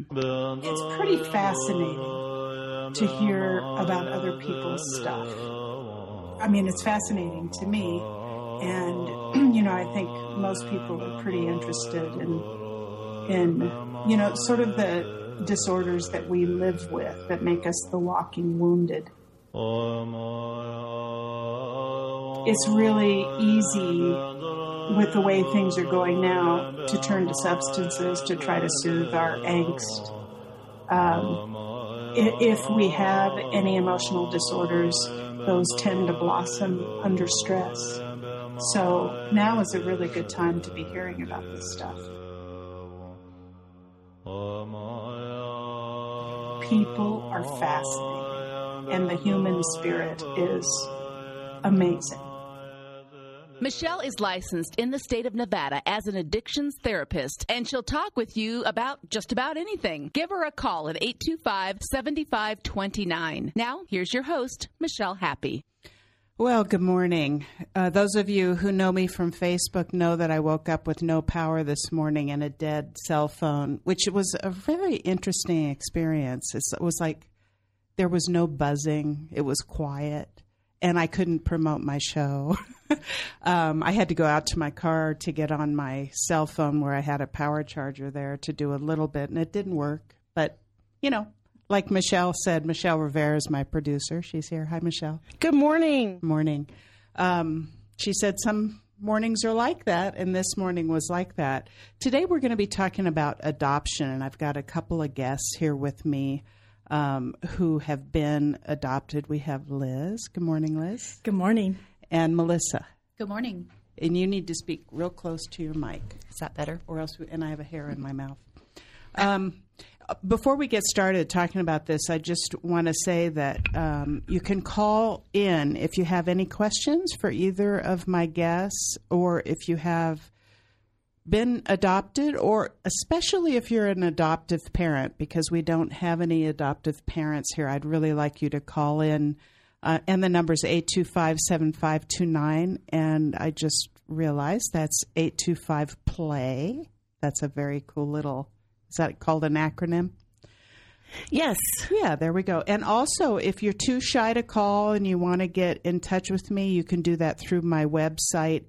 It's pretty fascinating to hear about other people's stuff. I mean, it's fascinating to me. And, I think most people are pretty interested in sort of the disorders that we live with that make us the walking wounded. It's really easy with the way things are going now to turn to substances to try to soothe our angst. If we have any emotional disorders, those tend to blossom under stress. So now is a really good time to be hearing about this stuff. People are fascinating, and the human spirit is amazing. Michelle is licensed in the state of Nevada as an addictions therapist, and she'll talk with you about just about anything. Give her a call at 825-7529. Now, here's your host, Michelle Happy. Well, good morning. Those of you who know me from Facebook know that I woke up with no power this morning and a dead cell phone, which was a very interesting experience. It was like there was no buzzing. It was quiet, and I couldn't promote my show. I had to go out to my car to get on my cell phone where I had a power charger there to do a little bit, and it didn't work. But, like Michelle said, Michelle Rivera is my producer. She's here. Hi, Michelle. Good morning. Morning. She said some mornings are like that, and this morning was like that. Today we're going to be talking about adoption, and I've got a couple of guests here with me who have been adopted. We have Liz. Good morning, Liz. Good morning. And Melissa. Good morning. And you need to speak real close to your mic. Is that better? Or else, and I have a hair in my mouth. Before we get started talking about this, I just want to say that you can call in if you have any questions for either of my guests, or if you have been adopted, or especially if you're an adoptive parent, because we don't have any adoptive parents here. I'd really like you to call in. And the number is 825-7529. And I just realized that's 825-PLAY. That's a very cool little, is that called an acronym? Yes. Yeah, there we go. And also, if you're too shy to call and you want to get in touch with me, you can do that through my website,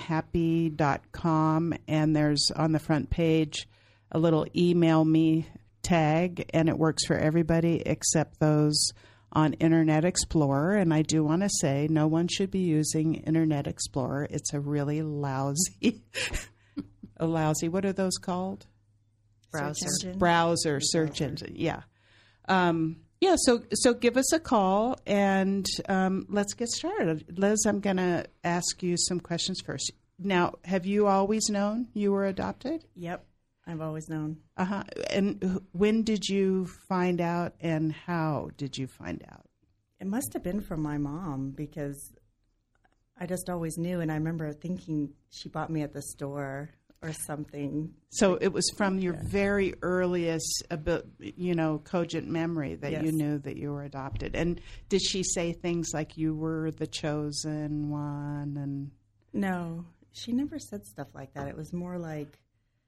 mhappy.com. And there's on the front page a little email me tag, and it works for everybody except those on Internet Explorer. And I do want to say no one should be using Internet Explorer. It's a really lousy, what are those called? Browser, search engine. Yeah. So give us a call, and let's get started. Liz, I'm going to ask you some questions first. Now, have you always known you were adopted? Yep, I've always known. Uh-huh. And when did you find out, and how did you find out? It must have been from my mom, because I just always knew, and I remember thinking she bought me at the store or something. So it was from your very earliest, cogent memory that you knew that you were adopted. And did she say things like you were the chosen one? And no, she never said stuff like that. It was more like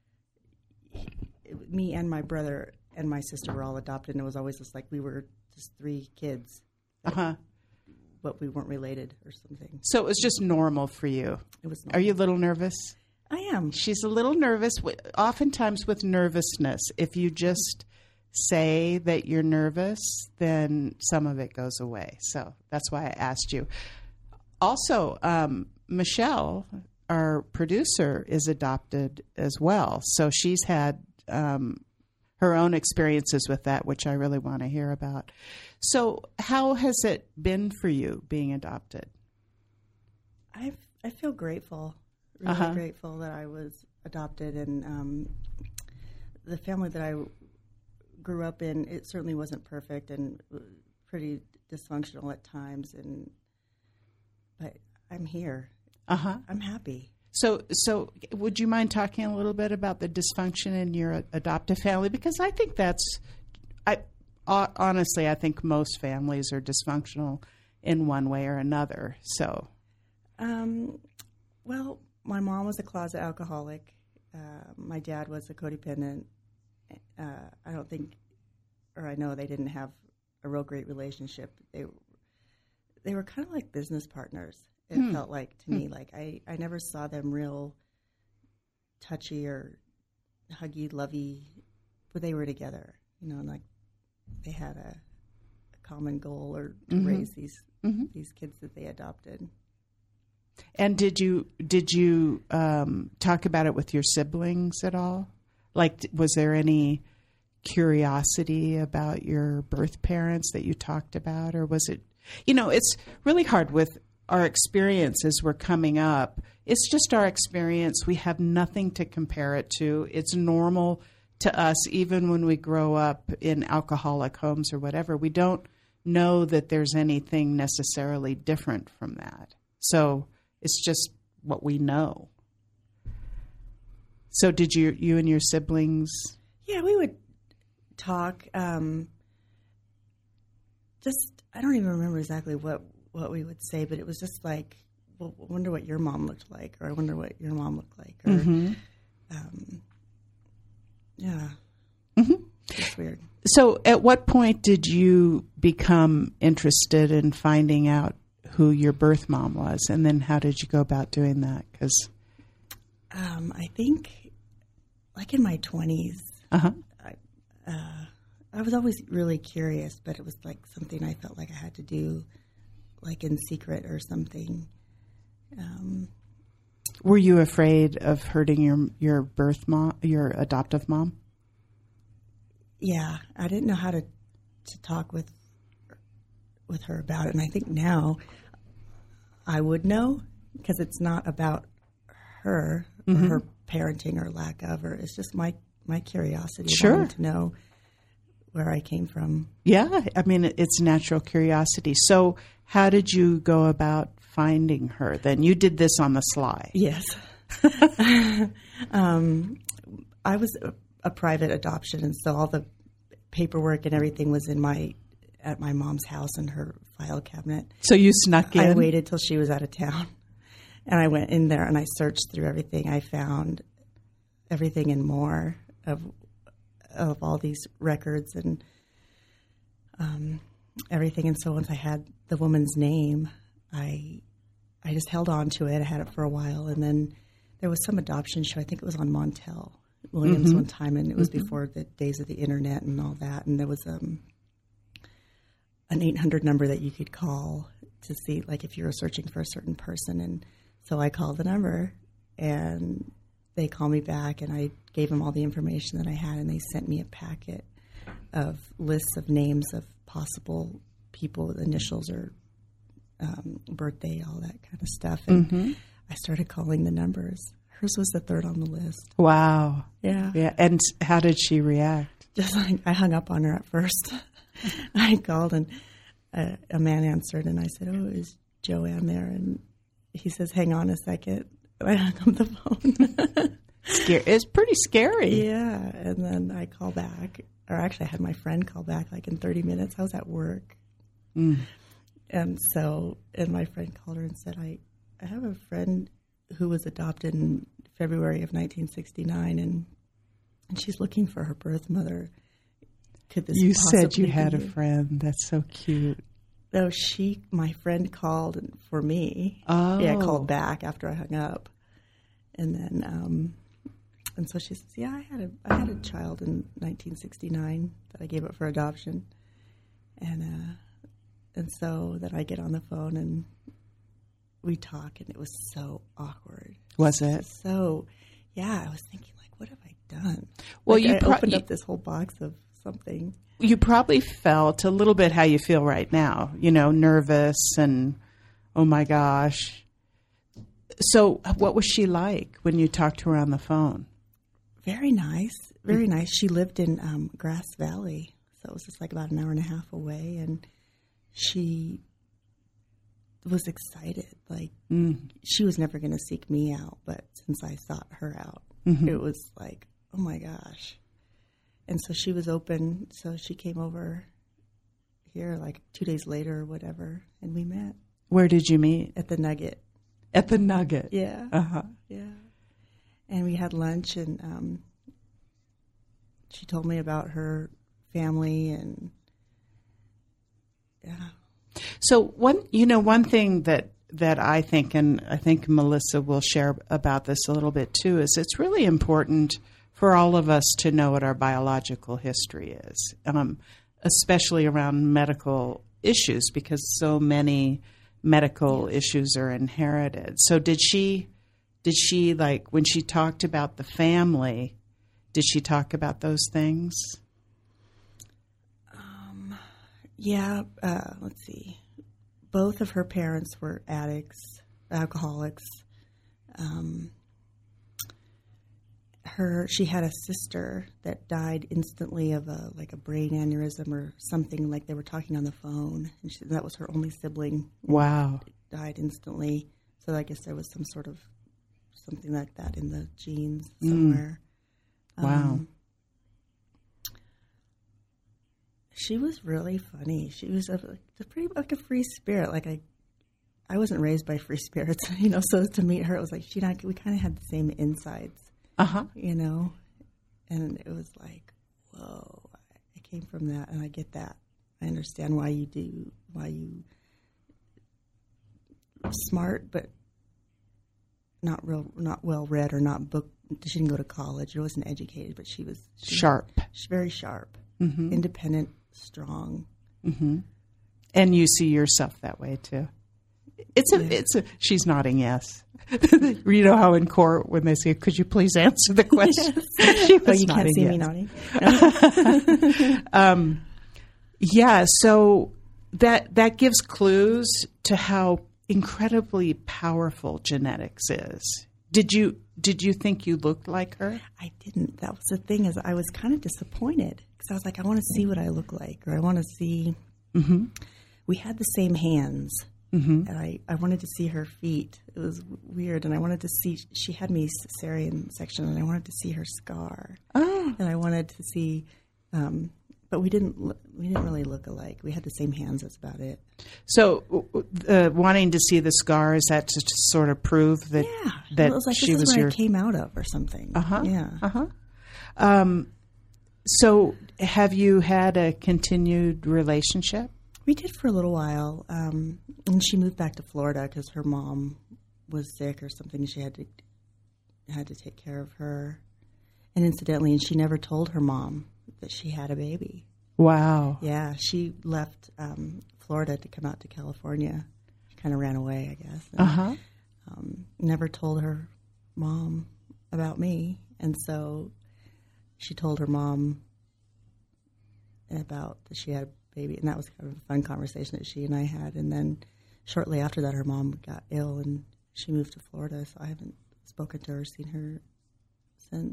me and my brother and my sister were all adopted, and it was always just like we were just three kids. But we weren't related or something. So it was just normal for you. It was normal. Are you a little nervous? I am. She's a little nervous, oftentimes with nervousness. If you just say that you're nervous, then some of it goes away. So that's why I asked you. Also, Michelle, our producer, is adopted as well. So she's had her own experiences with that, which I really want to hear about. So how has it been for you being adopted? I feel grateful. Really grateful that I was adopted, and the family that I grew up in, it certainly wasn't perfect and pretty dysfunctional at times, but I'm here. I'm happy. So would you mind talking a little bit about the dysfunction in your adoptive family? Because I think honestly, I think most families are dysfunctional in one way or another. So, well, my mom was a closet alcoholic. My dad was a codependent, I don't think, or I know they didn't have a real great relationship. They were kind of like business partners. It felt like to me, like I never saw them real touchy or huggy, lovey, but they were together, you know, and like they had a common goal or to raise these kids that they adopted. And did you talk about it with your siblings at all? Like, was there any curiosity about your birth parents that you talked about, or was it, you know, it's really hard with our experiences we're coming up. It's just our experience. We have nothing to compare it to. It's normal to us, even when we grow up in alcoholic homes or whatever. We don't know that there's anything necessarily different from that. So it's just what we know. So did you and your siblings? Yeah, we would talk. Just, I don't even remember exactly what we would say, but it was just like, well, I wonder what your mom looked like, or I wonder what your mom looked like, or yeah. It's weird. So at what point did you become interested in finding out who your birth mom was, and then how did you go about doing that? Because I think like in my 20s, I was always really curious, but it was like something I felt like I had to do like in secret or something. Were you afraid of hurting your birth mom, your adoptive mom? Yeah, I didn't know how to talk with her about it, and I think now I would know, because it's not about her or her parenting or lack of, or it's just my curiosity. Sure. Wanting to know where I came from. Yeah, I mean, it's natural curiosity. So how did you go about finding her then? You did this on the sly. Yes. I was a private adoption, and so all the paperwork and everything was at my mom's house in her file cabinet. So you snuck in? I waited till she was out of town, and I went in there and I searched through everything. I found everything and more of all these records and everything. And so once I had the woman's name, I just held on to it. I had it for a while, and then there was some adoption show. I think it was on Montel Williams one time, and it was before the days of the internet and all that. And there was an 800 number that you could call to see, like, if you were searching for a certain person. And so I called the number, and they called me back, and I gave them all the information that I had, and they sent me a packet of lists of names of possible people with initials or birthday, all that kind of stuff. And I started calling the numbers. Hers was the third on the list. Wow. Yeah. Yeah. And how did she react? Just like, I hung up on her at first. I called, and a man answered, and I said, "Oh, is Joanne there?" And he says, "Hang on a second." And I hung up the phone. It's pretty scary. Yeah. And then I call back, or actually I had my friend call back like in 30 minutes. I was at work. And my friend called her and said, I have a friend who was adopted in February of 1969, and she's looking for her birth mother. Could this You possibly said you had a be? friend. That's so cute. No, my friend called for me. Oh. Yeah, called back after I hung up. And then, and so she says, "Yeah, I had a child in 1969 that I gave up for adoption." And so then I get on the phone and we talk, and it was so awkward. Was it? So, yeah, I was thinking, like, what have I done? Well, like, I opened up this whole box of something. You probably felt a little bit how you feel right now, nervous and, oh my gosh. So what was she like when you talked to her on the phone? Very nice. Very nice. She lived in Grass Valley, so it was just like about an hour and a half away, and she was excited. Like, she was never going to seek me out, but since I sought her out, it was like, oh my gosh. And so she was open, so she came over here like 2 days later or whatever, and we met. Where did you meet? At the Nugget. At the Nugget? Yeah. Uh-huh. Yeah. And we had lunch, and she told me about her family and yeah. So one thing that I think, and I think Melissa will share about this a little bit too, is it's really important for all of us to know what our biological history is, especially around medical issues, because so many medical issues are inherited. So did she like, when she talked about the family, did she talk about those things? Yeah, let's see. Both of her parents were addicts, alcoholics. She had a sister that died instantly of a brain aneurysm or something, like they were talking on the phone. And that was her only sibling. Wow. Died instantly. So I guess there was some sort of something like that in the genes somewhere. Wow. She was really funny. She was pretty like a free spirit. Like I wasn't raised by free spirits, so to meet her, it was like we kind of had the same insides, and it was like, whoa, I came from that and I get that. I understand why you smart, but not well read or not book. She didn't go to college. She wasn't educated, but she was sharp. She's very sharp, independent, strong. Mm-hmm. And you see yourself that way too. She's nodding yes. You know how in court when they say, "Could you please answer the question?" Yes. She was you nodding can't see yes. me nodding. Yeah. So that gives clues to how incredibly powerful genetics is. Did you think you looked like her? I didn't. That was the thing, is I was kind of disappointed because I was like, I want to see what I look like, or I want to see. Mm-hmm. We had the same hands, and I wanted to see her feet. It was weird, and I wanted to see. She had me cesarean section, and I wanted to see her scar. Oh, and I wanted to see. But we didn't really look alike. We had the same hands. That's about it. So, wanting to see the scar, is that to sort of prove that it was like, she this was is where your I came out of, or something? So, have you had a continued relationship? We did for a little while, and she moved back to Florida because her mom was sick or something. She had to take care of her, and incidentally, she never told her mom that she had a baby. Wow. Yeah, she left Florida to come out to California. She kind of ran away, I guess. And, never told her mom about me. And so she told her mom about that she had a baby. And that was kind of a fun conversation that she and I had. And then shortly after that, her mom got ill and she moved to Florida. So I haven't spoken to her, seen her since.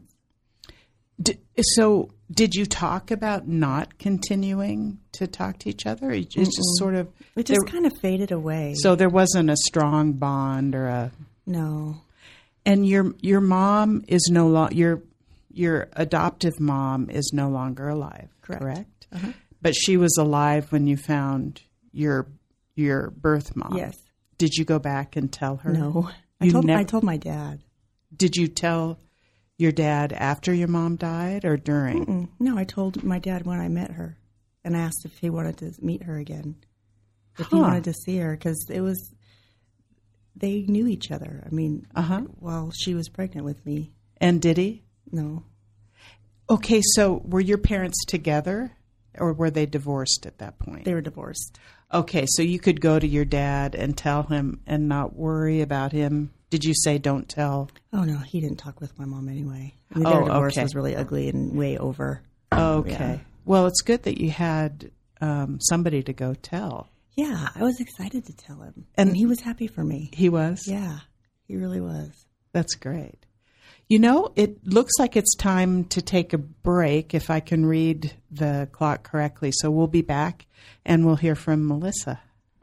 So, did you talk about not continuing to talk to each other? It just sort of... It just kind of faded away. So, there wasn't a strong bond or a... No. And your mom is no longer... Your adoptive mom is no longer alive, correct? Uh-huh. But she was alive when you found your birth mom. Yes. Did you go back and tell her? No. I told my dad. Did you tell your dad after your mom died or during? Mm-mm. No, I told my dad when I met her and asked if he wanted to meet her again, if he wanted to see her, because they knew each other. I mean, while she was pregnant with me. And did he? No. Okay, so were your parents together or were they divorced at that point? They were divorced. Okay, so you could go to your dad and tell him and not worry about him. Did you say don't tell? Oh, no, he didn't talk with my mom anyway. I mean, their divorce was really ugly and way over. Okay. Yeah. Well, it's good that you had somebody to go tell. Yeah, I was excited to tell him. And he was happy for me. He was? Yeah, he really was. That's great. You know, it looks like it's time to take a break, if I can read the clock correctly. So we'll be back and we'll hear from Melissa.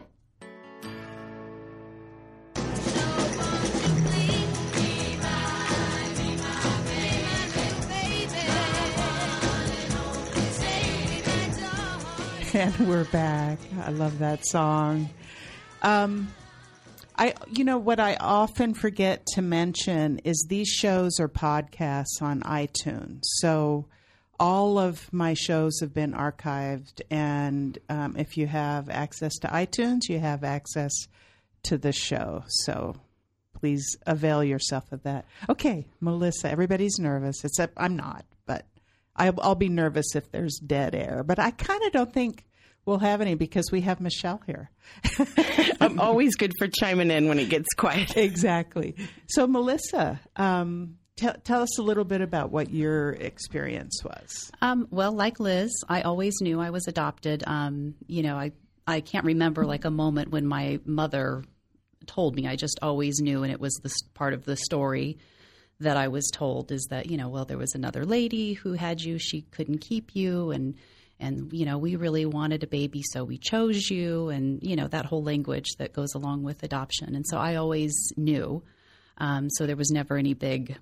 And we're back. I love that song. What I often forget to mention is these shows are podcasts on iTunes. So all of my shows have been archived, and if you have access to iTunes, you have access to the show. So please avail yourself of that. Okay, Melissa, everybody's nervous, except I'm not, but I'll be nervous if there's dead air. But I kind of don't think we'll have any because we have Michelle here. I'm always good for chiming in when it gets quiet. Exactly. So, Melissa, tell us a little bit about what your experience was. Well, like Liz, I always knew I was adopted. I can't remember like a moment when my mother told me. I just always knew, and it was this part of the story that I was told is that, well, there was another lady who had you. She couldn't keep you, and we really wanted a baby, so we chose you, and, that whole language that goes along with adoption. And so I always knew. So there was never any big,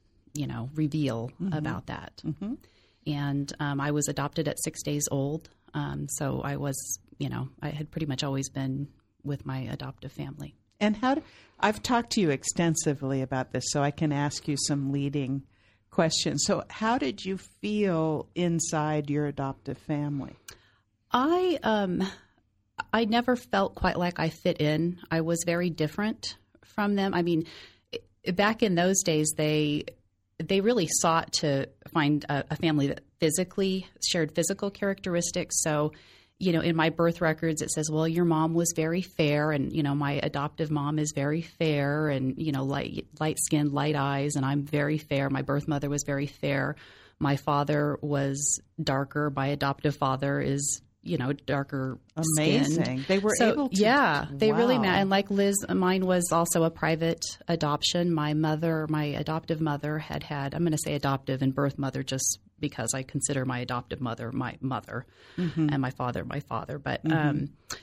reveal about that. Mm-hmm. And I was adopted at 6 days old. So I was, I had pretty much always been with my adoptive family. And I've talked to you extensively about this, so I can ask you some leading questions. So how did you feel inside your adoptive family? I never felt quite like I fit in. I was very different from them. I mean, back in those days, they really sought to find a family that physically shared physical characteristics. So, in my birth records, it says, well, your mom was very fair, and, my adoptive mom is very fair, and, light-skinned, light eyes, and I'm very fair. My birth mother was very fair. My father was darker. My adoptive father is, darker Amazing. skinned. They were able to. Yeah, they wow. really, and like Liz, mine was also a private adoption. My adoptive mother had, I'm going to say adoptive and birth mother just because I consider my adoptive mother my mother, mm-hmm. and my father my father. But mm-hmm.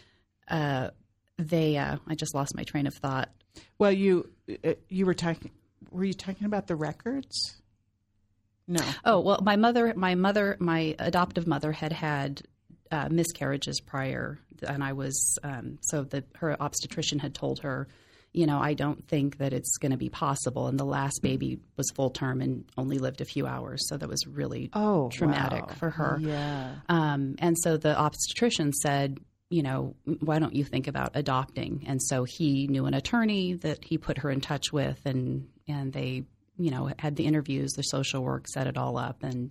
I just lost my train of thought. Well, you were talking. Were you talking about the records? No. Oh well, my adoptive mother had miscarriages prior, and I was her obstetrician had told her, I don't think that it's going to be possible. And the last baby was full term and only lived a few hours, so that was really traumatic for her. Yeah. And so the obstetrician said, why don't you think about adopting? And so he knew an attorney that he put her in touch with, and they, had the interviews, the social work, set it all up, and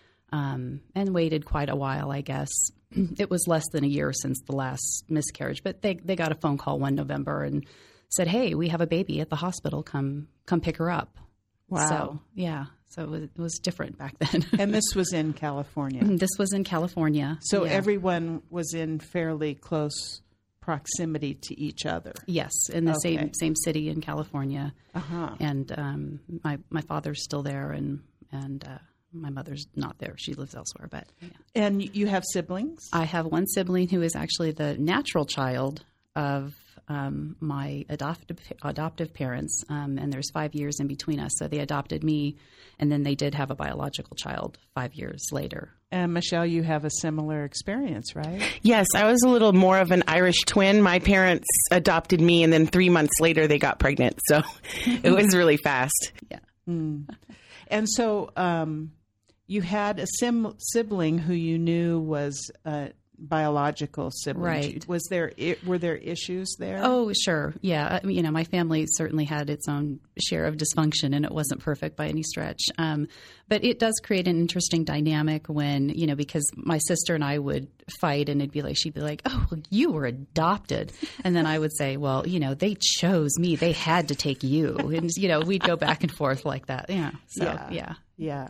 waited quite a while, I guess. It was less than a year since the last miscarriage, but they got a phone call one November and said, hey, we have a baby at the hospital. Come pick her up. Wow. So, yeah. So it was different back then. And this was in California? This was in California. So everyone was in fairly close proximity to each other? Yes, in the same city in California. Uh-huh. And my father's still there, and my mother's not there. She lives elsewhere. But yeah. And you have siblings? I have one sibling who is actually the natural child of my adoptive parents, and there's 5 years in between us. So they adopted me, and then they did have a biological child 5 years later. And Michelle, you have a similar experience, right? Yes, I was a little more of an Irish twin. My parents adopted me, and then 3 months later they got pregnant. So it was really fast. Yeah. Mm. And so you had a sibling who you knew was biological sibling. Right. Were there issues there? Oh, sure. Yeah. My family certainly had its own share of dysfunction, and it wasn't perfect by any stretch. But it does create an interesting dynamic when, because my sister and I would fight, and she'd be like, oh, well, you were adopted. And then I would say, well, they chose me. They had to take you. And, we'd go back and forth like that. Yeah. So, yeah. Yeah.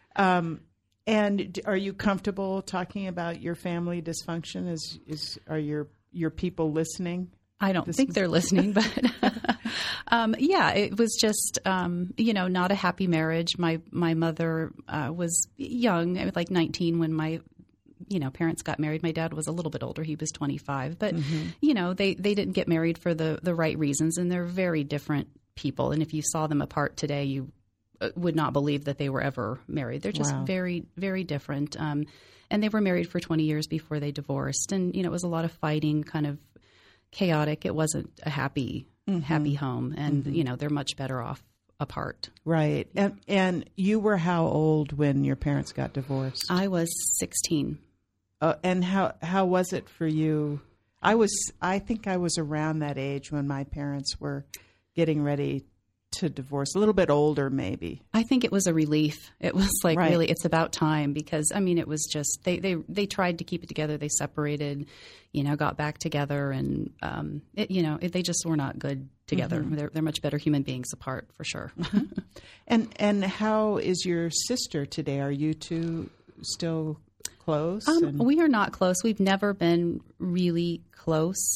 And are you comfortable talking about your family dysfunction? Are your people listening? I don't think they're listening, but it was just not a happy marriage. My mother was young, like 19 when my parents got married. My dad was a little bit older; he was 25. But mm-hmm. They didn't get married for the right reasons, and they're very different people. And if you saw them apart today, you would not believe that they were ever married. They're just very, very different. And they were married for 20 years before they divorced. And, it was a lot of fighting, kind of chaotic. It wasn't a happy home. And, mm-hmm. They're much better off apart. Right. And you were how old when your parents got divorced? I was 16. And how was it for you? I think I was around that age when my parents were getting ready to divorce, a little bit older maybe. I think it was a relief. It was like, right. Really, it's about time, because I mean, it was just they tried to keep it together. They separated, got back together, and they just were not good together. Mm-hmm. They're much better human beings apart, for sure. And how is your sister today? Are you two still close? We are not close. We've never been really close.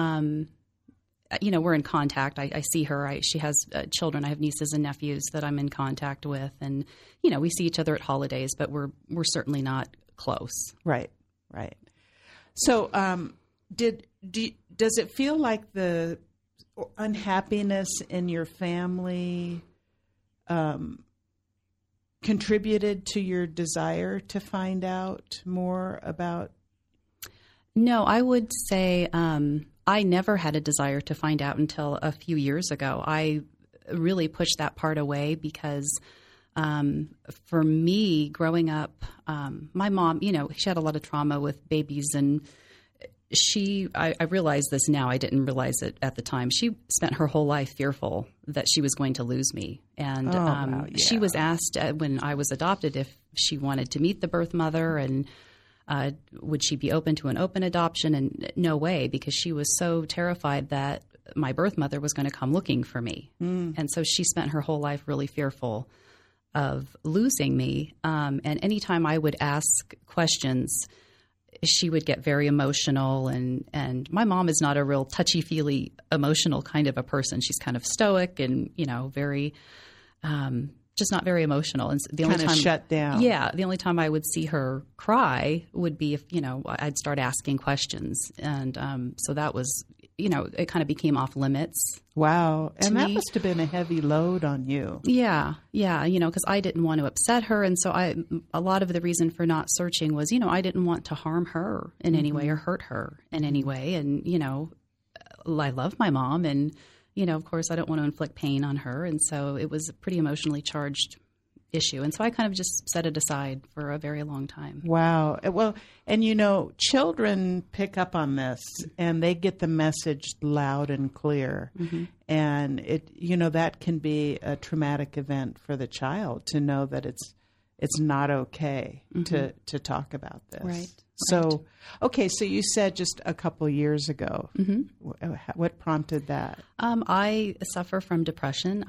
We're in contact. I see her. She has children. I have nieces and nephews that I'm in contact with, and we see each other at holidays, but we're certainly not close. Right. So, does it feel like the unhappiness in your family contributed to your desire to find out more about? No, I would say I never had a desire to find out until a few years ago. I really pushed that part away because for me, growing up, my mom, she had a lot of trauma with babies, and I realize this now. I didn't realize it at the time. She spent her whole life fearful that she was going to lose me. And wow, yeah. She was asked when I was adopted if she wanted to meet the birth mother, and would she be open to an open adoption? And no way, because she was so terrified that my birth mother was going to come looking for me. And so she spent her whole life really fearful of losing me. And anytime I would ask questions, she would get very emotional. And my mom is not a real touchy-feely, emotional kind of a person. She's kind of stoic and, very just not very emotional. And the only time shut down. Yeah. The only time I would see her cry would be if, I'd start asking questions. And so that was, it kind of became off limits. Wow. And that must have been a heavy load on you. Yeah. Yeah. Because I didn't want to upset her. And so a lot of the reason for not searching was, I didn't want to harm her in any way or hurt her in any way. And, I love my mom, and of course, I don't want to inflict pain on her. And so it was a pretty emotionally charged issue. And so I kind of just set it aside for a very long time. Wow. Well, and children pick up on this, and they get the message loud and clear. Mm-hmm. And that can be a traumatic event for the child to know that it's not okay to talk about this. Right. So, okay, so you said just a couple years ago. Mm-hmm. What prompted that? I suffer from depression.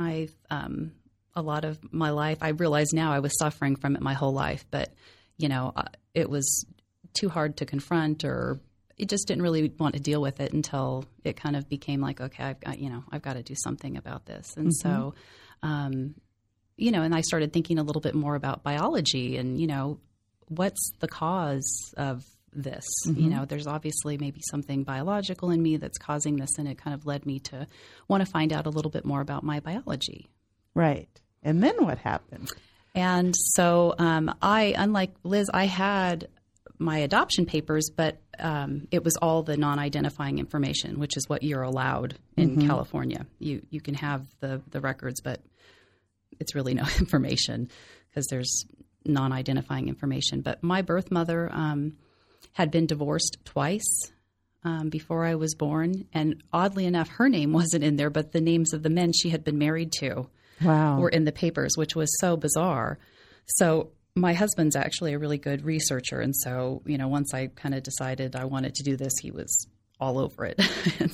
A lot of my life, I realize now I was suffering from it my whole life, but, it was too hard to confront, or it just didn't really want to deal with it until it kind of became like, okay, I've got to do something about this. And so, and I started thinking a little bit more about biology and, what's the cause of this? Mm-hmm. There's obviously maybe something biological in me that's causing this, and it kind of led me to want to find out a little bit more about my biology. Right. And then what happened? And so unlike Liz, I had my adoption papers, but it was all the non-identifying information, which is what you're allowed in California. You can have the records, but it's really no information because there's non-identifying information. But my birth mother had been divorced twice before I was born. And oddly enough, her name wasn't in there, but the names of the men she had been married to were in the papers, which was so bizarre. So my husband's actually a really good researcher. And so, once I kind of decided I wanted to do this, he was all over it. And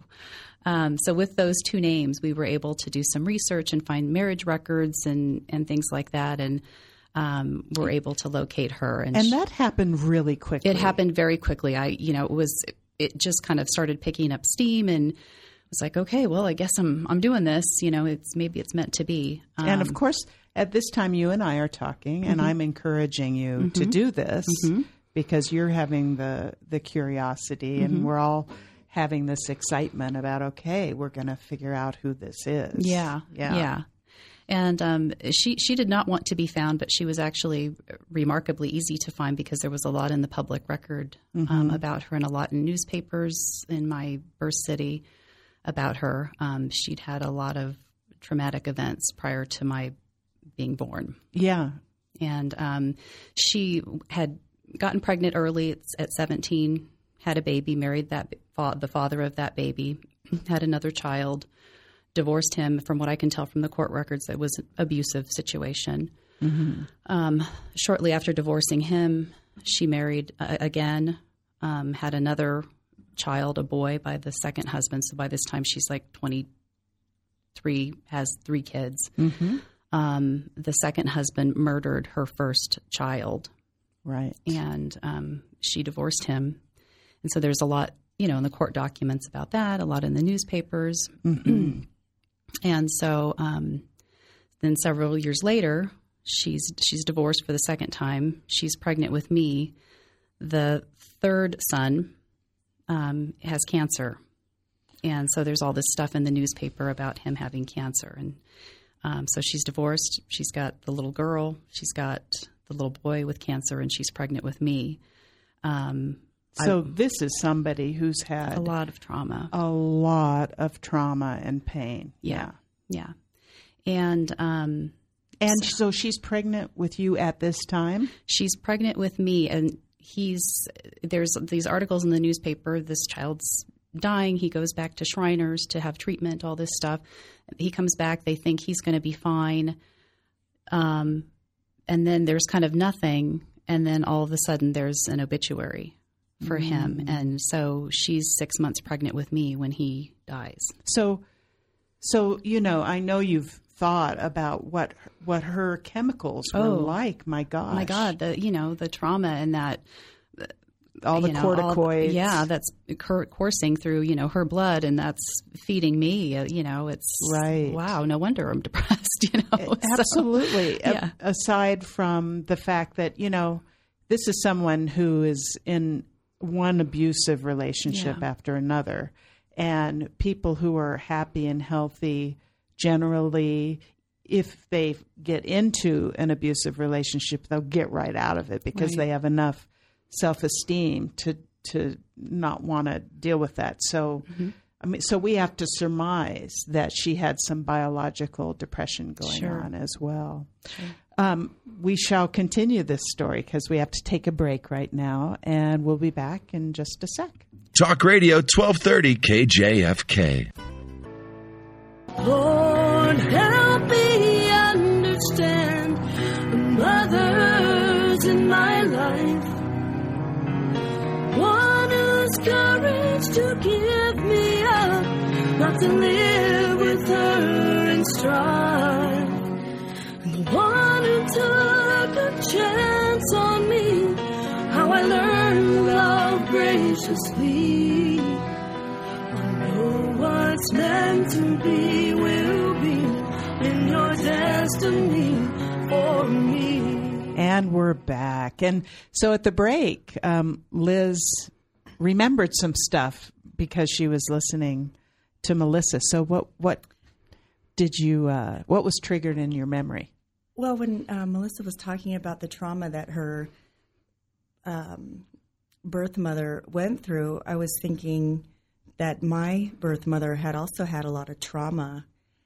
so with those two names, we were able to do some research and find marriage records and things like that. And were able to locate her. And that happened really quickly. It happened very quickly. It just kind of started picking up steam, and was like, okay, well, I guess I'm doing this. Maybe it's meant to be. And of course, at this time, you and I are talking, and I'm encouraging you to do this because you're having the curiosity, and we're all having this excitement about, okay, we're going to figure out who this is. Yeah. And she did not want to be found, but she was actually remarkably easy to find because there was a lot in the public record about her, and a lot in newspapers in my birth city about her. She'd had a lot of traumatic events prior to my being born. Yeah. And she had gotten pregnant early at 17, had a baby, married the father of that baby, had another child, divorced him. From what I can tell from the court records, it was an abusive situation. Mm-hmm. Shortly after divorcing him, she married again, had another child, a boy, by the second husband. So by this time, she's like 23, has 3 kids. Mm-hmm. The second husband murdered her first child. Right. And she divorced him. And so there's a lot, in the court documents about that, a lot in the newspapers. Mm-hmm. And so then several years later, she's divorced for the second time. She's pregnant with me. The third son has cancer. And so there's all this stuff in the newspaper about him having cancer. And so she's divorced. She's got the little girl. She's got the little boy with cancer, and she's pregnant with me. So this is somebody who's had a lot of trauma. A lot of trauma and pain. Yeah. And so she's pregnant with you at this time? She's pregnant with me, and there's these articles in the newspaper. This child's dying. He goes back to Shriners to have treatment, all this stuff. He comes back. They think he's going to be fine. And then there's kind of nothing. And then all of a sudden there's an obituary for him. And so she's 6 months pregnant with me when he dies. So I know you've thought about what her chemicals were like. My gosh. My God, the trauma and that. All the corticoids. That's coursing through, her blood, and that's feeding me. It's right. Wow, no wonder I'm depressed. Absolutely. So, yeah. Aside from the fact that this is someone who is in one abusive relationship after another, and people who are happy and healthy generally, if they get into an abusive relationship, they'll get right out of it because they have enough self-esteem to not want to deal with that. So, so we have to surmise that she had some biological depression going on as well. Sure. We shall continue this story because we have to take a break right now, and we'll be back in just a sec. Talk Radio 1230 KJFK. Lord, help me understand the mothers in my life. One who's courage to give me up, not to live with her in strife. And the one who took a chance on me, how I learned love graciously. I know what's meant to be will be in your destiny for me. And we're back. And so at the break, Liz remembered some stuff because she was listening to Melissa. So what was triggered in your memory? Well, when Melissa was talking about the trauma that her birth mother went through, I was thinking that my birth mother had also had a lot of trauma.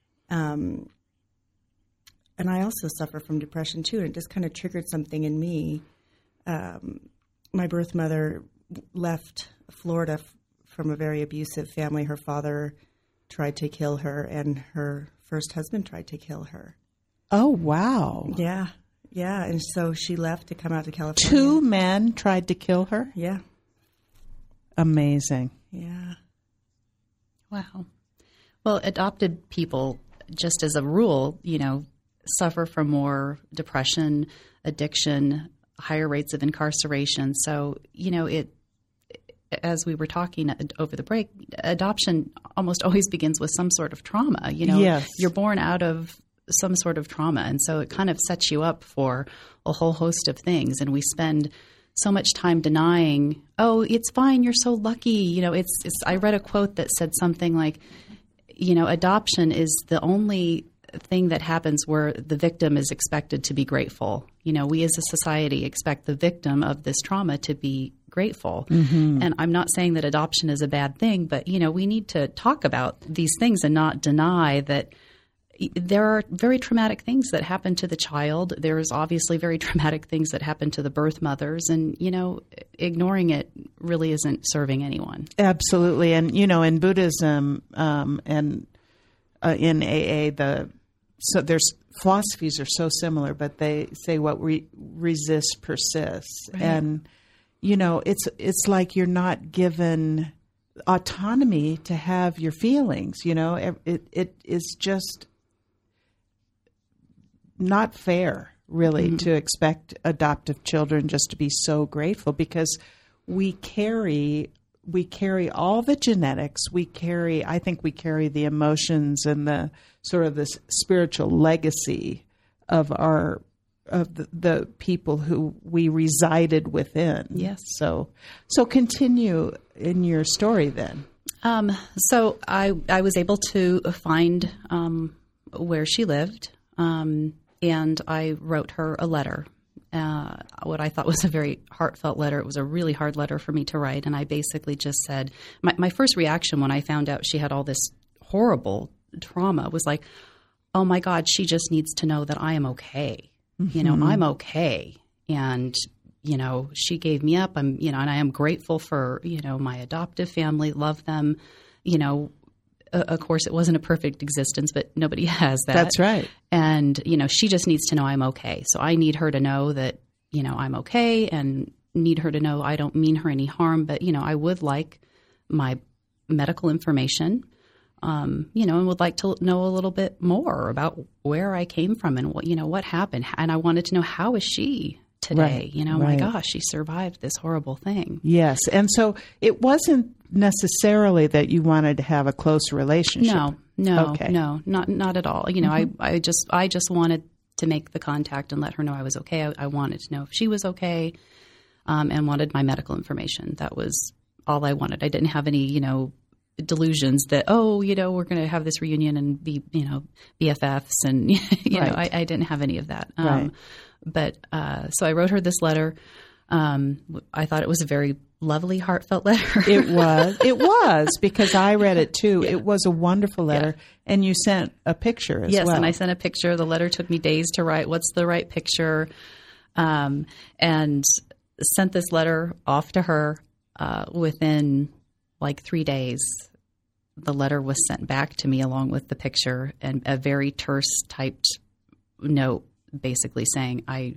And I also suffer from depression, too, and it just kind of triggered something in me. My birth mother left Florida from a very abusive family. Her father tried to kill her, and her first husband tried to kill her. Oh, wow. Yeah. And so she left to come out to California. 2 men tried to kill her? Yeah. Amazing. Yeah. Wow. Well, adopted people, just as a rule, suffer from more depression, addiction, higher rates of incarceration. So, as we were talking over the break, adoption almost always begins with some sort of trauma. Yes. You're born out of some sort of trauma. And so it kind of sets you up for a whole host of things. And we spend so much time denying, it's fine, you're so lucky. I read a quote that said something like, adoption is the only thing that happens where the victim is expected to be grateful. We as a society expect the victim of this trauma to be grateful. Mm-hmm. And I'm not saying that adoption is a bad thing, but, we need to talk about these things and not deny that, there are very traumatic things that happen to the child. There's obviously very traumatic things that happen to the birth mothers. And, ignoring it really isn't serving anyone. Absolutely. And, in Buddhism and in AA, there's philosophies are so similar, but they say what resists persists. Right. And, it's like you're not given autonomy to have your feelings. It is just not fair, really, to expect adoptive children just to be so grateful, because we carry all the genetics. I think we carry the emotions and the sort of this spiritual legacy of the people who we resided within. Yes. So continue in your story then. So I was able to find where she lived, and I wrote her a letter. What I thought was a very heartfelt letter. It was a really hard letter for me to write, and I basically just said, my first reaction when I found out she had all this horrible trauma was like, oh my God, she just needs to know that I am okay. Mm-hmm. I'm okay. And, she gave me up. And I am grateful for, my adoptive family, love them. Of course, it wasn't a perfect existence, but nobody has that. That's right. And, she just needs to know I'm okay. So I need her to know that, I'm okay, and need her to know I don't mean her any harm. But, I would like my medical information, and would like to know a little bit more about where I came from and what happened. And I wanted to know, how is she today? Right, my gosh, she survived this horrible thing. Yes. And so it wasn't necessarily that you wanted to have a close relationship. No, okay. No, not at all. I just wanted to make the contact and let her know I was okay. I wanted to know if she was okay, and wanted my medical information. That was all I wanted. I didn't have any, delusions that, we're going to have this reunion and be, BFFs, and, right. I didn't have any of that. Right. But so I wrote her this letter. I thought it was a very lovely, heartfelt letter. It was, because I read it too. Yeah. It was a wonderful letter. Yeah. And you sent a picture as well. Yes, and I sent a picture. The letter took me days to write. What's the right picture? And sent this letter off to her. Within like 3 days, the letter was sent back to me along with the picture, and a very terse typed note basically saying, I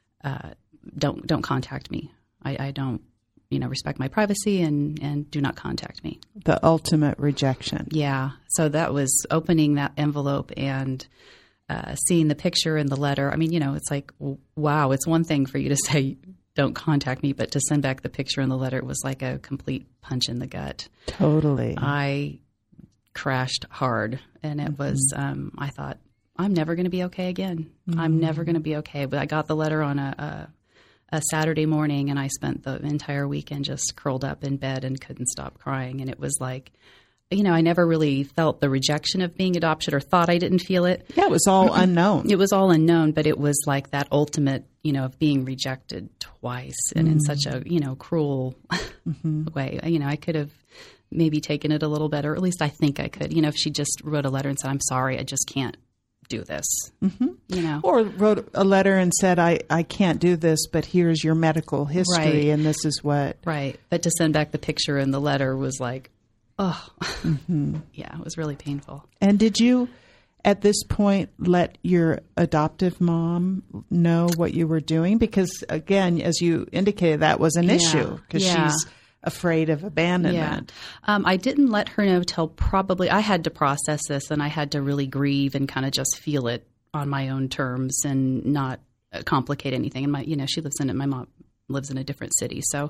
don't contact me. I don't, respect my privacy, and do not contact me. The ultimate rejection. Yeah. So that was opening that envelope and seeing the picture and the letter. I mean, it's like, wow, it's one thing for you to say, don't contact me, but to send back the picture and the letter was like a complete punch in the gut. Totally. I crashed hard, and it was, I thought, I'm never going to be okay again. Mm-hmm. I'm never going to be okay. But I got the letter on a Saturday morning, and I spent the entire weekend just curled up in bed and couldn't stop crying. And it was like, I never really felt the rejection of being adopted, or thought I didn't feel it. Yeah, it was all unknown. It was all unknown, but it was like that ultimate, of being rejected twice, and in such a, cruel way. I could have maybe taken it a little better. At least I think I could. If she just wrote a letter and said, I'm sorry, I just can't do this. Mm-hmm. Or wrote a letter and said, I can't do this, but here's your medical history, right. And this is what. Right. But to send back the picture and the letter was like, oh, yeah, it was really painful. And did you, at this point, let your adoptive mom know what you were doing? Because, again, as you indicated, that was an issue, because she's afraid of abandonment. Yeah. I didn't let her know till probably, I had to process this, and I had to really grieve and kind of just feel it on my own terms and not complicate anything. And my mom lives in a different city. So,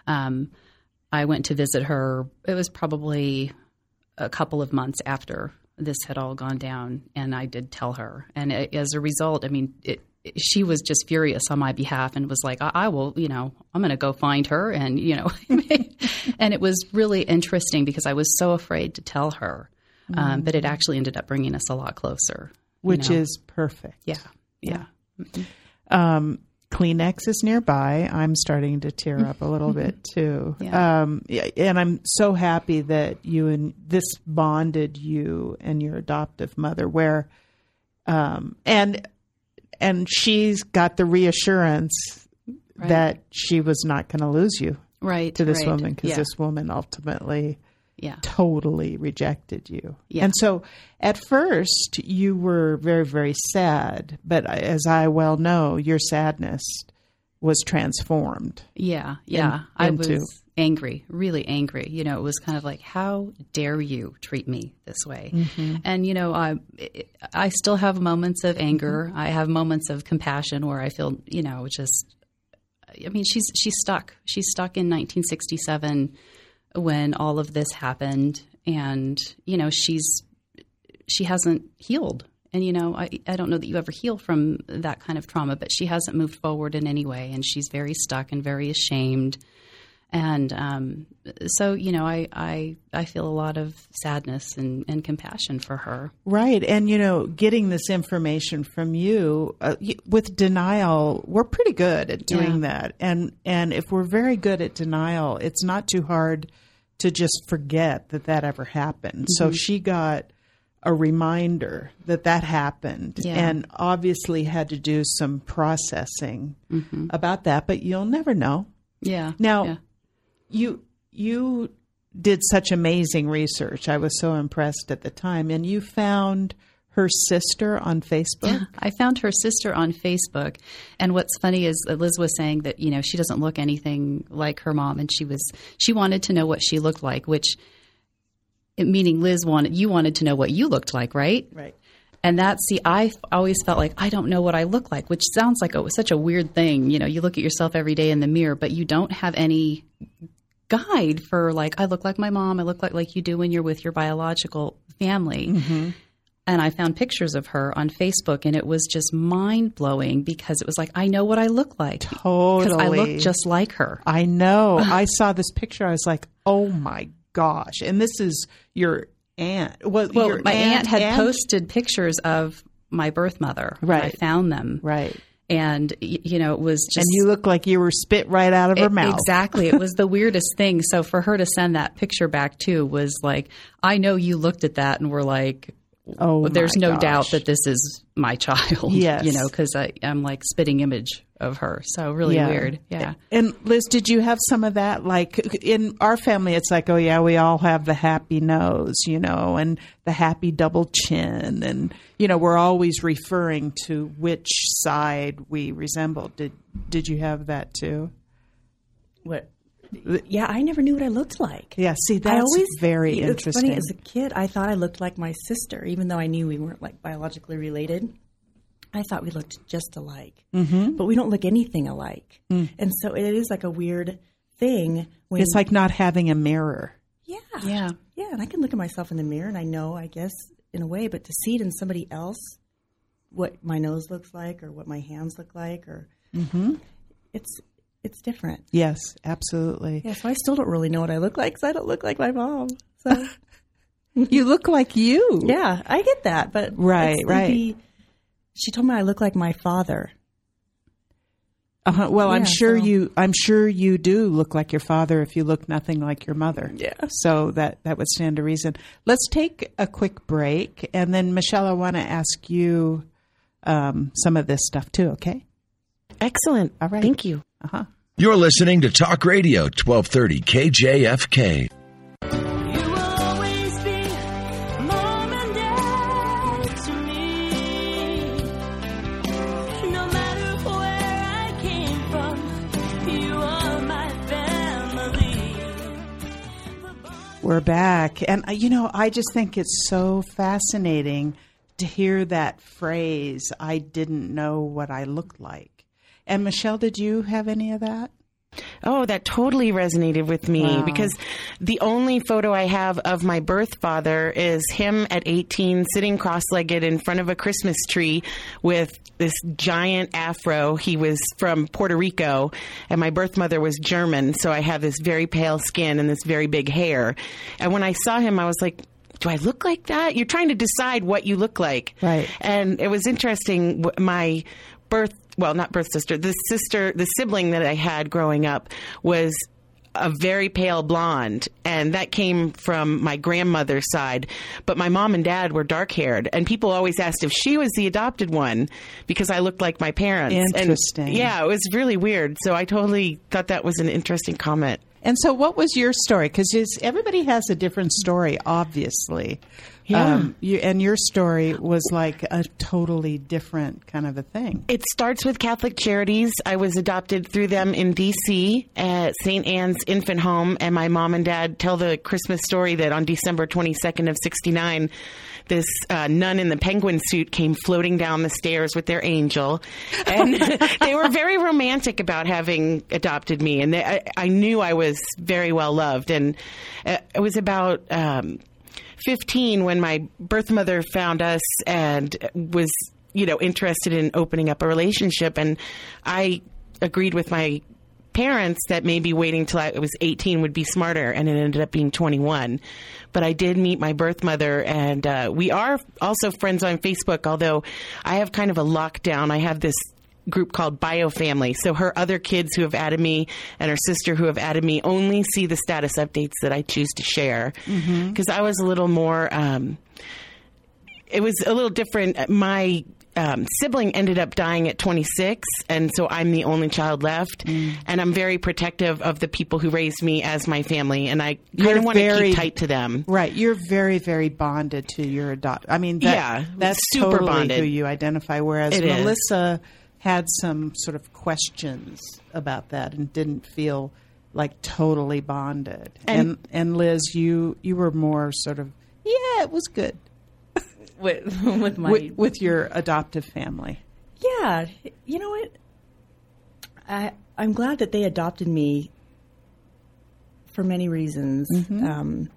I went to visit her. It was probably a couple of months after this had all gone down, and I did tell her. And as a result, she was just furious on my behalf and was like, I will, I'm going to go find her. And, and it was really interesting because I was so afraid to tell her. But it actually ended up bringing us a lot closer. Which is perfect. Yeah. Yeah. Mm-hmm. Kleenex is nearby. I'm starting to tear up a little bit too. Yeah. And I'm so happy that this bonded you and your adoptive mother, where And she's got the reassurance that she was not going to lose you to this woman, because this woman ultimately totally rejected you. Yeah. And so at first you were very, very sad, but as I well know, your sadness was transformed. I was angry, really angry. You know, it was kind of like, how dare you treat me this way? Mm-hmm. And, you know, I still have moments of anger. Mm-hmm. I have moments of compassion where I feel, you know, just, I mean, she's stuck. She's stuck in 1967 when all of this happened. And, you know, she hasn't healed. And, you know, I don't know that you ever heal from that kind of trauma, but she hasn't moved forward in any way. And she's very stuck and very ashamed. And so, you know, I feel a lot of sadness and compassion for her. Right. And, you know, getting this information from you with denial, we're pretty good at doing that. And if we're very good at denial, it's not too hard to just forget that ever happened. Mm-hmm. So she got a reminder that happened and obviously had to do some processing about that, but you'll never know. Yeah. Now, you did such amazing research. I was so impressed at the time. And you found her sister on Facebook? Yeah, I found her sister on Facebook. And what's funny is Liz was saying that, you know, she doesn't look anything like her mom. And she wanted to know what she looked like, meaning Liz you wanted to know what you looked like, right? Right. And I always felt like I don't know what I look like, which sounds like it was such a weird thing. You know, you look at yourself every day in the mirror, but you don't have any guide for like, I look like my mom. I look like you do when you're with your biological family. Mm-hmm. And I found pictures of her on Facebook, and it was just mind blowing because it was like, I know what I look like. Totally. Because I look just like her. I know. I saw this picture. I was like, oh my gosh. And this is your aunt. Well, my aunt had posted pictures of my birth mother. Right. I found them. Right. And, you know, it was just... And you look like you were spit right out of her mouth. Exactly. It was the weirdest thing. So for her to send that picture back, too, was like, I know you looked at that and were like, oh, there's no doubt that this is my child. Yes. You know, because I'm like spitting image of her. So really weird. Yeah. And Liz, did you have some of that? Like in our family, it's like, oh yeah, we all have the happy nose, you know, and the happy double chin. And, you know, we're always referring to which side we resemble. Did you have that too? What? Yeah, I never knew what I looked like. Yeah, see, that's very interesting. It's funny, as a kid, I thought I looked like my sister, even though I knew we weren't like biologically related. I thought we looked just alike, but we don't look anything alike. Mm. And so it is like a weird thing. It's like not having a mirror. Yeah. Yeah. Yeah, and I can look at myself in the mirror and I know, I guess, in a way, but to see it in somebody else, what my nose looks like or what my hands look like, or it's different. Yes, absolutely. Yeah, so I still don't really know what I look like because I don't look like my mom. So you look like you. Yeah, I get that, but right. She told me I look like my father. Well, yeah, I'm sure you do look like your father if you look nothing like your mother. Yeah. So that would stand to reason. Let's take a quick break, and then Michelle, I want to ask you some of this stuff too. Okay. Excellent. All right. Thank you. You're listening to Talk Radio 1230 KJFK. We're back. And, you know, I just think it's so fascinating to hear that phrase, I didn't know what I looked like. And Michelle, did you have any of that? Oh, that totally resonated with me because the only photo I have of my birth father is him at 18 sitting cross-legged in front of a Christmas tree with this giant afro. He was from Puerto Rico and my birth mother was German. So I have this very pale skin and this very big hair. And when I saw him, I was like, do I look like that? You're trying to decide what you look like. Right. And it was interesting. My the sibling that I had growing up was a very pale blonde, and that came from my grandmother's side. But my mom and dad were dark-haired, and people always asked if she was the adopted one because I looked like my parents. Interesting. And, yeah, it was really weird. So I totally thought that was an interesting comment. And so what was your story? Because everybody has a different story, obviously. Yeah. And your story was like a totally different kind of a thing. It starts with Catholic Charities. I was adopted through them in D.C. at St. Anne's Infant Home. And my mom and dad tell the Christmas story that on December 22nd of 69, this nun in the penguin suit came floating down the stairs with their angel. And they were very romantic about having adopted me. And I knew I was very well loved. And it was about 15 when my birth mother found us and was, interested in opening up a relationship. And I agreed with my parents that maybe waiting till I was 18 would be smarter, and it ended up being 21. But I did meet my birth mother, and we are also friends on Facebook, although I have kind of a lockdown. I have this group called BioFamily. So her other kids who have added me and her sister who have added me only see the status updates that I choose to share. Because I was a little more, it was a little different. My sibling ended up dying at 26, and so I'm the only child left. And I'm very protective of the people who raised me as my family, and I kind of want to keep tight to them. Right. You're very, very bonded to your I mean, that's super totally bonded. who you identify, whereas It is. Melissa had some sort of questions about that and didn't feel like totally bonded. And Liz, you were more sort of, it was good. with your adoptive family. Yeah, you know what? I'm glad that they adopted me for many reasons. I don't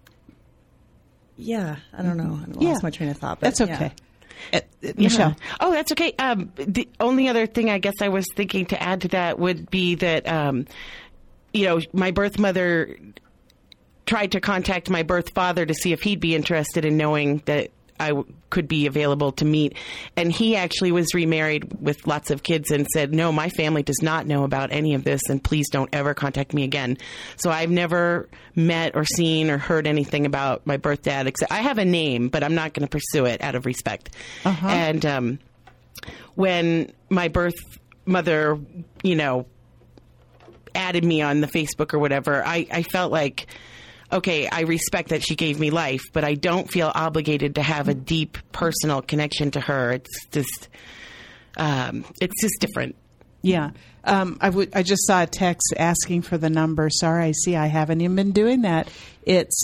know. I lost my train of thought. But that's okay. Michelle. Oh, that's okay. The only other thing I guess I was thinking to add to that would be that, my birth mother tried to contact my birth father to see if he'd be interested in knowing that I could be available to meet. And he actually was remarried with lots of kids and said, no, my family does not know about any of this, and please don't ever contact me again. So I've never met or seen or heard anything about my birth dad, except I have a name, but I'm not going to pursue it out of respect. And when my birth mother, added me on the Facebook or whatever, I felt like, okay, I respect that she gave me life, but I don't feel obligated to have a deep personal connection to her. It's just different. Yeah. I just saw a text asking for the number. Sorry, I see I haven't even been doing that. It's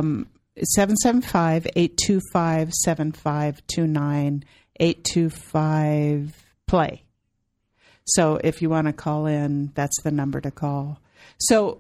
775-825-7529, 825-PLAY. So if you want to call in, that's the number to call. So,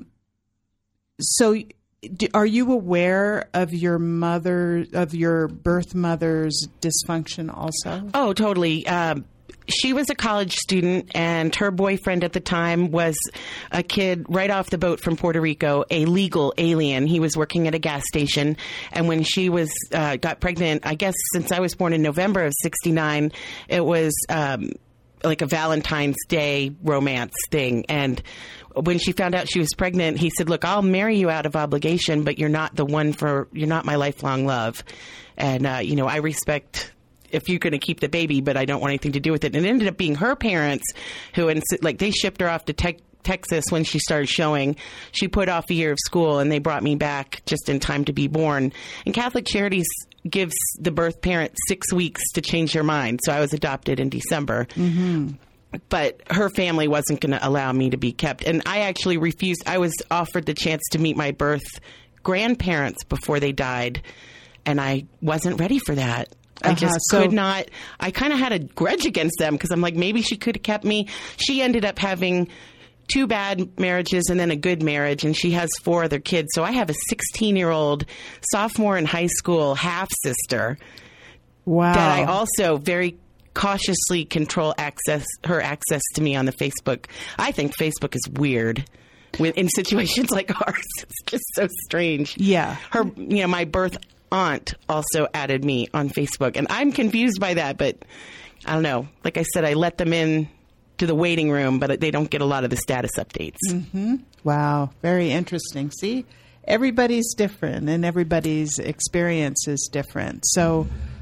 are you aware of your birth mother's dysfunction also? Oh, totally. She was a college student, and her boyfriend at the time was a kid right off the boat from Puerto Rico, a legal alien. He was working at a gas station, and when she was got pregnant, I guess since I was born in November of 69, it was like a Valentine's Day romance thing. And when she found out she was pregnant, he said, look, I'll marry you out of obligation, but you're not my lifelong love. And, I respect if you're going to keep the baby, but I don't want anything to do with it. And it ended up being her parents who, they shipped her off to Texas when she started showing. She put off a year of school, and they brought me back just in time to be born. And Catholic Charities gives the birth parent 6 weeks to change their mind. So I was adopted in December. But her family wasn't going to allow me to be kept. And I actually refused. I was offered the chance to meet my birth grandparents before they died, and I wasn't ready for that. I just could not. I kind of had a grudge against them because I'm like, maybe she could have kept me. She ended up having 2 bad marriages and then a good marriage, and she has 4 other kids. So I have a 16-year-old sophomore in high school half-sister. Wow. That I also very cautiously control her access to me on the Facebook. I think Facebook is weird in situations like ours. It's just so strange. Yeah. My birth aunt also added me on Facebook, and I'm confused by that, but I don't know. Like I said, I let them in to the waiting room, but they don't get a lot of the status updates. Mm-hmm. Wow, very interesting. See, everybody's different, and everybody's experience is different. So,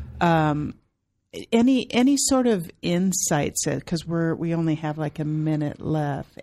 any sort of insights? Because we only have like a minute left.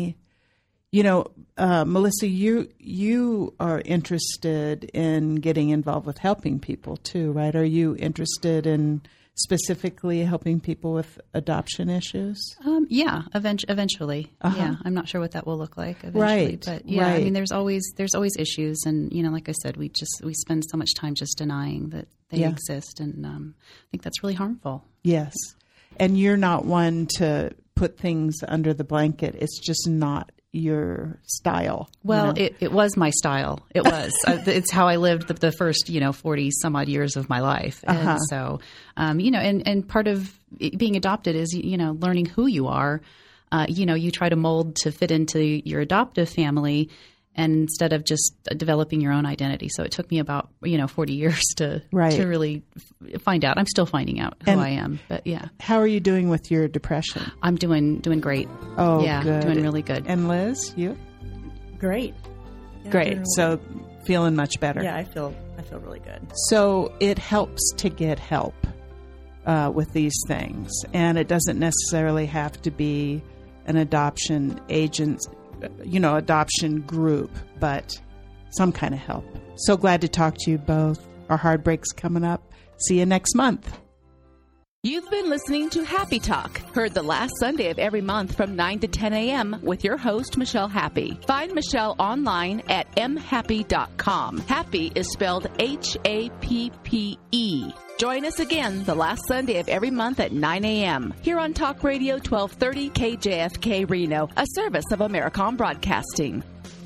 Melissa, you are interested in getting involved with helping people too, right? Are you interested in specifically helping people with adoption issues? Yeah, eventually. Yeah, I'm not sure what that will look like eventually, right, but yeah, right. I mean, there's always issues, and like I said, we spend so much time just denying that they exist, and I think that's really harmful. Yes, and you're not one to put things under the blanket. It's just not your style. Well, it was my style. It was. It's how I lived the first 40 some odd years of my life, and so and part of being adopted is learning who you are. You try to mold to fit into your adoptive family, and instead of just developing your own identity. So it took me about 40 years to really find out. I'm still finding out who I am, but yeah. How are you doing with your depression? I'm doing great. Oh, yeah, good. Doing really good. And Liz, you? Great. Yeah, great. really So feeling much better. Yeah, I feel really good. So it helps to get help with these things, and it doesn't necessarily have to be an adoption agent, adoption group, but some kind of help. So glad to talk to you both. Our Heartbreak's coming up. See you next month. You've been listening to Happy Talk, heard the last Sunday of every month from 9 to 10 a.m. with your host, Michelle Happy. Find Michelle online at mhappy.com. Happy is spelled Happe. Join us again the last Sunday of every month at 9 a.m. here on Talk Radio 1230 KJFK Reno, a service of Americom Broadcasting.